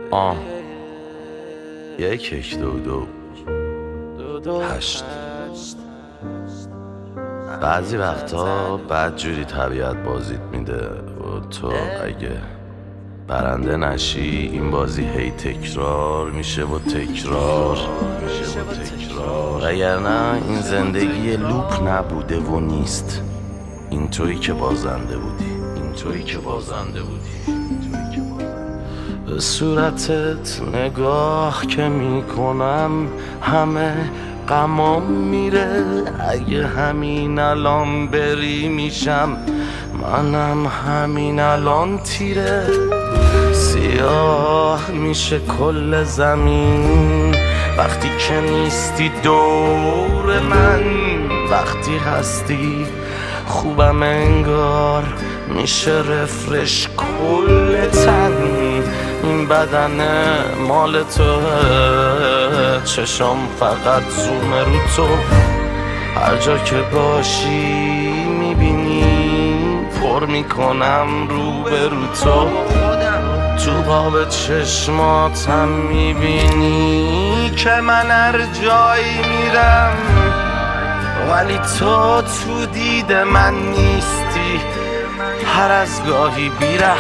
آه 1-2-2-8. بعضی وقتا بدجوری طبیعت بازیت میده و تو اگه برنده نشی این بازی هی تکرار میشه و تکرار وگرنه این زندگی لوپ نبوده و نیست. این تویی که بازنده بودی. به صورتت نگاه که میکنم همه غمام میره. اگه همین الان بری میشم منم همین الان تیره. سیاه میشه کل زمین وقتی که نیستی دور من. وقتی هستی خوبم انگار میشه رفرش کل تن. این بدن مال تو، چشم فقط زوم رو تو. هر جا که باشی میبینی پر میکنم رو به رو تو. تو باب چشماتم میبینی که من هر جایی میرم ولی تو دید من نیستی. هر از گاهی بیره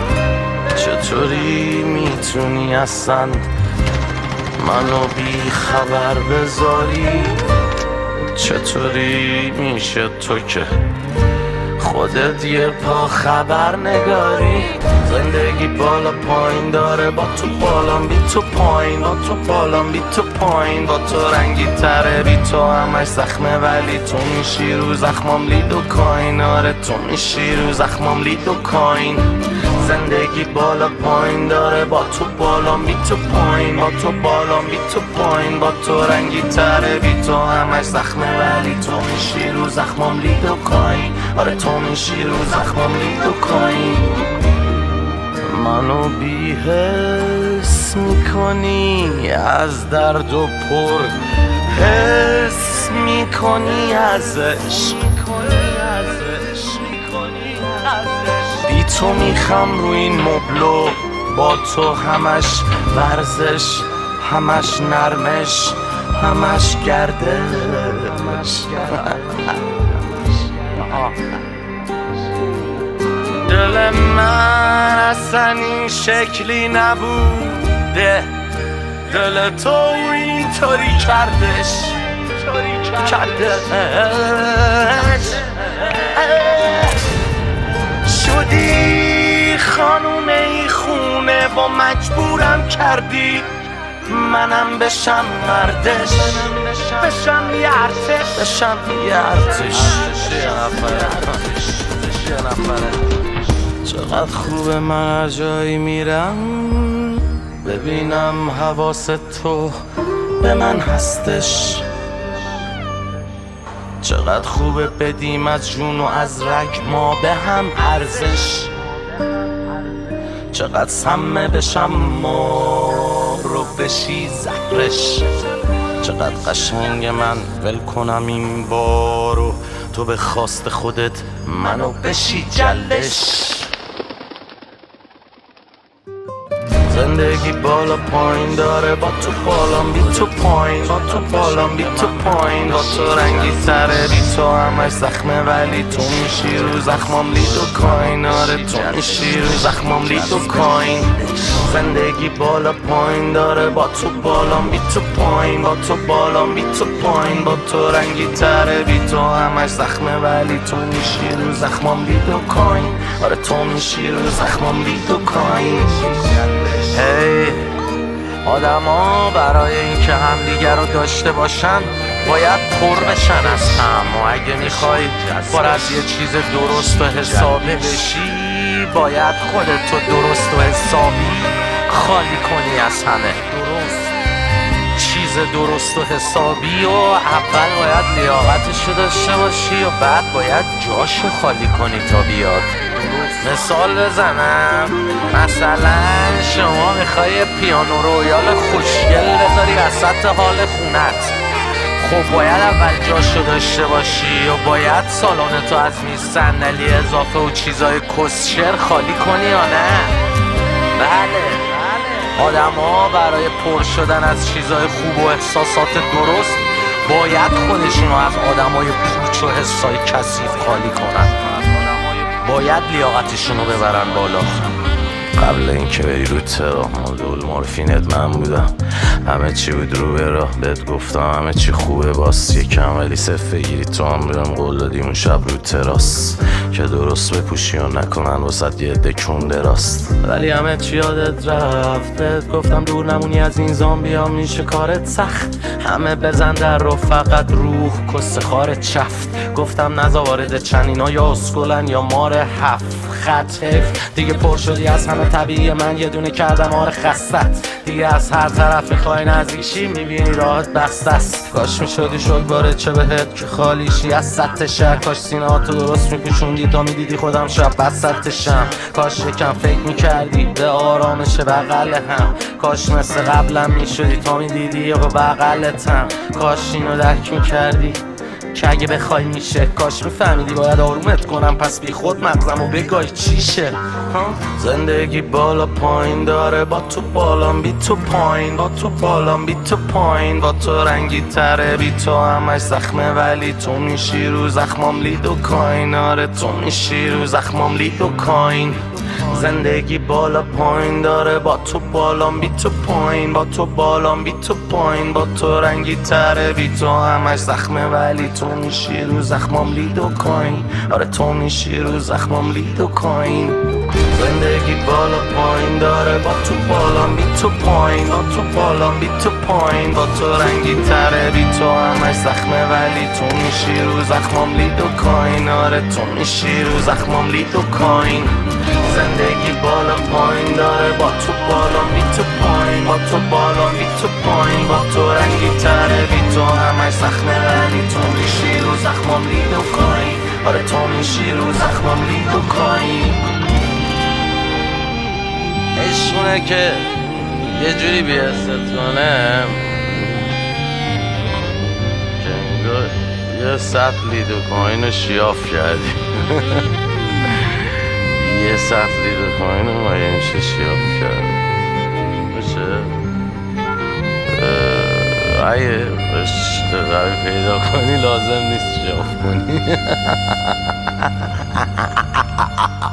چطوری میتونی اصلا منو بی خبر بذاری؟ چطوری میشه تو که خودت یه پا خبر نگاری؟ زندگی بالا پایین داره با تو بالام بی تو پایین، با تو بالام بی تو پایین. با تو رنگی تره بی تو همش زخمه ولی تو میشی رو زخمام لید و کاین. آره تو میشی رو زخمام لید و کاین. زندگی بالا پایین داره با تو بالام بی تو پایین، با تو بالام بی تو پایین. با تو رنگی تره بی تو همش زخمه ولی تو میشی رو زخمام لید و کاین. آره تو میشی رو زخمام لید و کاین. منو بی‌حس میکنی از درد و پر حس میکنی ازش. بی تو میخم رو این مبلو با تو همش ورزش، همش نرمش، همش گردش. دل من اصلا این شکلی نبوده. دل تو اینطوری کردش شدی خانومه ای خونه و مجبورم کردی منم بشم مردش، بشم یه ارتش. چقدر خوبه من هر جایی میرم ببینم حواس تو به من هستش. چقدر خوبه بدیم از جون و از رگ ما به هم ارزش. چقدر سمه بشم ما رو بشی زهرش. چقدر قشنگ من ول کنم این بارو تو به خواست خودت منو بشی جلش. زندگی بالا پایین داره با تو بالام بی تو پایین، با تو بالام بی تو پایین. با تو رنگی تره بی تو همش زخمه ولی تو میشی رو زخمام لید و کاین. آره تو میشی رو زخمام لید و کاین. زندگی بالا پایین داره با تو بالام بی تو پایین، با تو بالام بی تو پایین. با تو رنگی تره بی تو همش زخمه ولی تو میشی رو زخمام لید و کاین. آره تو میشی رو زخمام لید و کاین. هی آدم ها برای اینکه همدیگر رو داشته باشن باید پر بشن از هم. و اگه میخوای پر از یه چیز درست و حسابی بشی باید خودتو درست و حسابی خالی کنی از همه. چیز درست و حسابی و اول باید لیاقتشو داشته باشی و بعد باید جاشو خالی کنی تا بیاد. مثال بزنم، مثلا شما میخوای پیانو رویال خوشگل بذاری وسط حال خونت، خب باید اول جاشو داشته باشی و باید سالنتو از میز صندلی اضافه و چیزای کسشر خالی کنی یا نه؟ بله. آدما برای پر شدن از چیزای خوب و احساسات درست باید خودشونو از آدمای پوچ و حسای کثیف خالی کنن، باید لیاقتشونو ببرن بالا. قبل اینکه بری رو ترا دول مورفینت من بودم، همه چی بود رو به راه، بهت گفتم همه چی خوبه، باس یکم ولی صفه گیری تو هم بهم قول دادی اون شب رو تراس که درست بپوشی و نکنن واسد یه عده کنده راست، ولی همه چی یادت رفت. بهت گفتم دور نمونی از این زامبیا، میشه کارت سخت، همه بزن در رو فقط روح کس خارت چفت. گفتم نزا وارد چنینا یا اسکلن یا مار هفت خط حیف دیگه پر شدی از همه طبیعی من یه دونه کردم آره خستت دیگه از هر طرف میخوای نزدیکشی میبینی راحت بسته است. کاش میشدی شد باره چه بهت که خالیشی از سطح شهر، کاش سینه‌هاتو درست میپوشوندی تا میدیدی خودم شب بسطشم، کاش یکم فکر میکردی به آرامش بغل هم، کاش مثل قبلم میشدی تا میدیدی یا به بغلتم، کاش اینو درک میکردی که اگه بخوای میشه، کاش میفهمیدی باید آرومت کنم پس بی خود مغزمو بگای چیشه. زندگی بالا پایین داره، با تو بالام بی تو پایین، با تو بالام بی تو پایین، با تو رنگی تره بی تو همش زخمه ولی تو میشی رو زخمام لید و کاین، آره تو میشی رو زخمام لید و کاین. زندگی بالا پایین داره، با تو بالام بی تو پایین، با تو بالام بی تو پایین، با تو رنگی تره بی تو همش زخمه ولی تو میشی رو زخمام لید و کاین، آره تو میشی رو زخمام لید و کاین. زندگی بالا پایین داره، با تو بالام بی تو پایین، با تو بالام بی تو پایین، با تو رنگی تره بی تو همش زخمه ولی تو میشی رو زخمام لید و کاین، آره تو میشی رو زخمام لید و کاین. زندگی بالا پایین داره، با تو بالام بی تو پایین، با تو بالام بی تو پایین، با تو رنگی تره بی تو همش زخمه ولی تو میشی رو زخمام لید و کاین، آره تو میشی رو زخمام لید و کاین. عشقونه که یه جوری بیست کنه که انگار یه سطح لید و کاین رو شیاف کردی یه سطح لید و کاین رو مگه میشه شیاف کرد؟ میشه؟ اگه عشق قوی پیدا کنی لازم نیست شیاف کنی